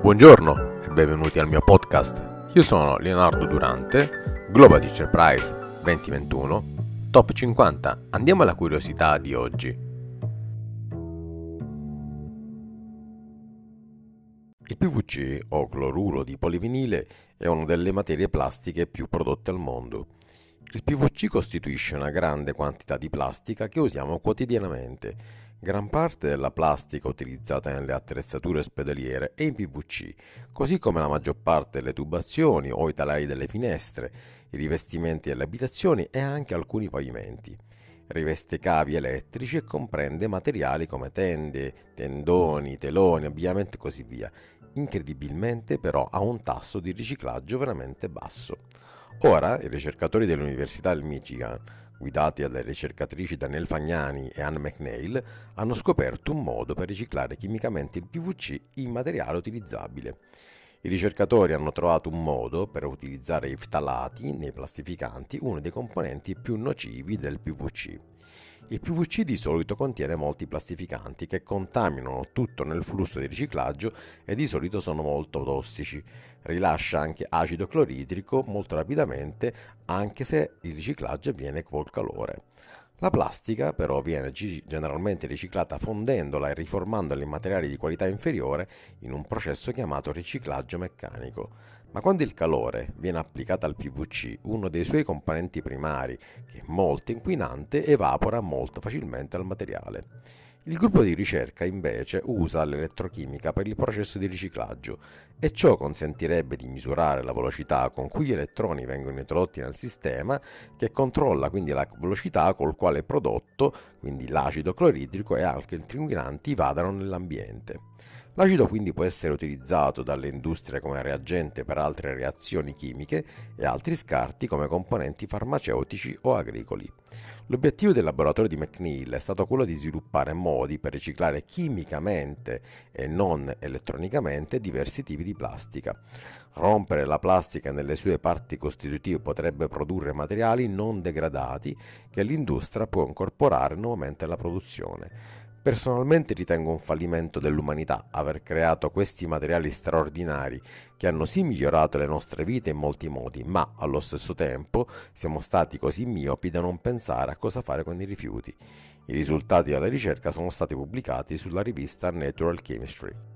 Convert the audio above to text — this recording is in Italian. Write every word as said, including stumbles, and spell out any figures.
Buongiorno e benvenuti al mio podcast. Io sono Leonardo Durante, Global Teacher Prize duemilaventuno, Top cinquanta. Andiamo alla curiosità di oggi. Il P V C o cloruro di polivinile è una delle materie plastiche più prodotte al mondo. Il P V C costituisce una grande quantità di plastica che usiamo quotidianamente. Gran parte della plastica utilizzata nelle attrezzature ospedaliere è in P V C, così come la maggior parte delle tubazioni o i telai delle finestre, i rivestimenti delle abitazioni e anche alcuni pavimenti. Riveste cavi elettrici e comprende materiali come tende, tendoni, teloni, abbigliamento e così via. Incredibilmente però ha un tasso di riciclaggio veramente basso. Ora i ricercatori dell'Università del Michigan, guidati dalle ricercatrici Danielle Fagnani e Anne McNeil, hanno scoperto un modo per riciclare chimicamente il P V C in materiale utilizzabile. I ricercatori hanno trovato un modo per utilizzare i ftalati nei plastificanti, uno dei componenti più nocivi del P V C. Il P V C di solito contiene molti plastificanti che contaminano tutto nel flusso di riciclaggio e di solito sono molto tossici. Rilascia anche acido cloridrico molto rapidamente, anche se il riciclaggio avviene col calore. La plastica però viene generalmente riciclata fondendola e riformandola in materiali di qualità inferiore in un processo chiamato riciclaggio meccanico. Ma quando il calore viene applicato al P V C, uno dei suoi componenti primari, che è molto inquinante, evapora molto facilmente dal materiale. Il gruppo di ricerca invece usa l'elettrochimica per il processo di riciclaggio e ciò consentirebbe di misurare la velocità con cui gli elettroni vengono introdotti nel sistema, che controlla quindi la velocità col quale il prodotto, quindi l'acido cloridrico e altri inquinanti, vadano nell'ambiente. L'acido quindi può essere utilizzato dalle industrie come reagente per altre reazioni chimiche e altri scarti come componenti farmaceutici o agricoli. L'obiettivo del laboratorio di McNeil è stato quello di sviluppare modi per riciclare chimicamente e non elettronicamente diversi tipi di plastica. Rompere la plastica nelle sue parti costitutive potrebbe produrre materiali non degradati che l'industria può incorporare nuovamente alla produzione. Personalmente ritengo un fallimento dell'umanità aver creato questi materiali straordinari che hanno sì migliorato le nostre vite in molti modi, ma allo stesso tempo siamo stati così miopi da non pensare a cosa fare con i rifiuti. I risultati della ricerca sono stati pubblicati sulla rivista Natural Chemistry.